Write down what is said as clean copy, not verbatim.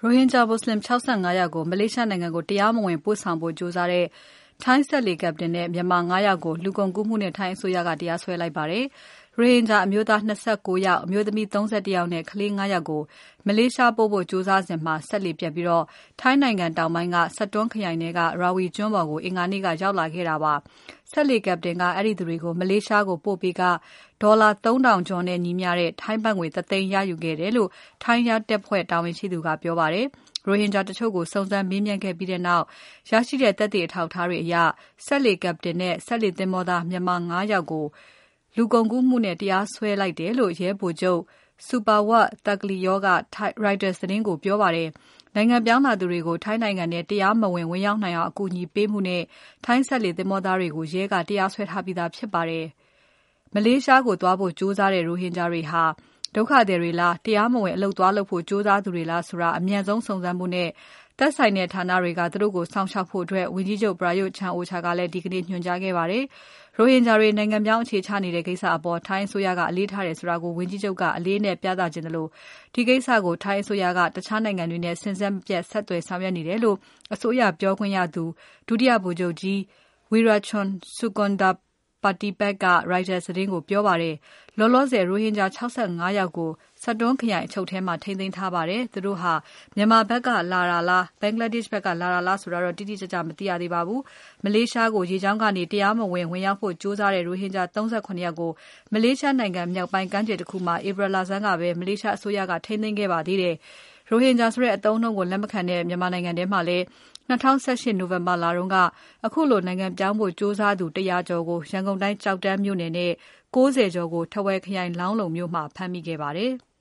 ရိုဟင်ဂျာမွတ်ဆလင်65ယောက်ကိုမလေးရှားနိုင်ငံကိုတရားမဝင်ပို့ဆောင်ဖို့ကြိုးစားတဲ့ထိုင်းစက်လှေကပ္ပတိန်နဲ့မြန်မာ9ယောက်ကိုလူကုန်ကူးမှုနဲ့ထိုင်းအစိုးရကတရားစွဲလိုက်ပါတယ်။ ရိုဟင်ဂျာအမျိုးသား29ယောက်၊ အမျိုးသမီး31ယောက်နဲ့ကလေး9ယောက်ကိုမလေးရှားပို့ဖို့ကြိုးစားစဉ်စက်လှေပျက်ပြီးထိုင်းနိုင်ငံတောင်ပိုင်းက Satun ခရိုင်ထဲက Rawi ကျွန်းပေါ်ကိုအင်္ဂါနေ့ကရောက်လာခဲ့တာပါ။ စက်လှေကပ္ပတိန်ကအဲဒီသူတွေကိုမလေးရှားကိုပို့ပြီးကဒေါ်လာ 3000 ကျော်နဲ့ညီမျှတဲ့ထိုင်းဘတ်ငွေ 1 သိန်းရယူခဲ့တယ်လို့ထိုင်းရဲတပ်ဖွဲ့တာဝန်ရှိသူကပြောပါတယ်။ ရိုဟင်ဂျာတချို့ကိုစုံစမ်းမေးမြန်းခဲ့ပြီးနောက်ရရှိတဲ့သက်သေအထောက်အထားတွေအရစက်လှေကပ္ပတိန်နဲ့စက်လှေသင်္ဘောသားမြန်မာ9ယောက်ကိုလူကုန်ကူးမှုနဲ့တရားစွဲလိုက်တယ်လို့ ရဲဗိုလ်ချုပ် Supawat Thapkliew က Reuters သတင်းကိုပြောပါတယ်။ နိုင်ငံပြောင်းလာသူတွေကိုထိုင်းနိုင်ငံထဲတရားမဝင် ဝင်ရောက်နိုင်အောင်အကူအညီပေးမှုနဲ့ထိုင်းစက်လှေသင်္ဘောသားတွေကိုရဲကတရားစွဲထားပြီးသားဖြစ်ပါတယ်။ မလေးရှားကိုသွားဖို့ကြိုးစားတဲ့ရိုဟင်ဂျာတွေဟာဒုက္ခသည်တွေလား၊ တရားမဝင်အလုပ်သွားလုပ်ဖို့ကြိုးစားသူတွေလားဆိုတာအမြန်ဆုံးစုံစမ်းဖို့နဲ့သက်ဆိုင်တဲ့ဌာနတွေကသူတို့ကိုစောင့်ရှောက်ဖို့ဝန်ကြီးချုပ် Prayut Chan-o-cha ကလည်းဒီကနေ့ညွှန်ကြားခဲ့ပါတယ်။ ရိုဟင်ဂျာတွေနိုင်ငံပြောင်းအခြေချနေတဲ့ကိစ္စအပေါ်ထိုင်းအစိုးရကအလေးထားတယ်ဆိုတာကိုဝန်ကြီးချုပ်ကအလေးအနက်ပြသချင်သလိုဒီကိစ္စကိုထိုင်းအစိုးရကတခြားနိုင်ငံတွေနဲ့စဉ်ဆက်မပြတ်ဆက်သွယ်ဆောင်ရွက်နေတယ်လို့အစိုးရပြောခွင့်ရသူ ဒုတိယဗိုလ်ချုပ်ကြီး Werachon Sukondhapatipak က Reuters သတင်းကိုပြောပါတယ်။ လောလောဆယ်ရိုဟင်ဂျာ65ယောက်ကို Satun ခရိုင်အချုပ်ထဲမှာထိန်းသိမ်းထားပါတယ်။ သူတို့ဟာမြန်မာဘက်ကလာတာလား၊ Bangladesh ဘက်ကလာတာလားဆိုတာတော့တိတိကျကျမသိရသေးပါဘူး။ မလေးရှားကိုရေကြောင်းကနေတရားမဝင် ဝင်ရောက်ဖို့ကြိုးစားတဲ့ရိုဟင်ဂျာ37ယောက်ကိုမလေးရှားနိုင်ငံမြောက်ပိုင်းကမ်းခြေတခုမှာဧပြီလဆန်းကပဲမလေးရှားအစိုးရကထိန်းသိမ်းခဲ့ပါသေးတယ်။ ရိုဟင်ဂျာဆိုတဲ့အသုံးအနှုန်းကိုလက်မခံတဲ့မြန်မာနိုင်ငံထဲမှာလည်း2018နိုဝင်ဘာလတုန်းကခုလိုနိုင်ငံပြောင်းဖို့ကြိုးစားသူ100ကျော်ကိုရန်ကုန်တိုင်းကျောက်တန်းမြို့နယ်နဲ့90ကျော်ကိုထားဝယ်ခရိုင်လောင်းလုံမြို့မှာဖမ်းမိခဲ့ပါတယ်။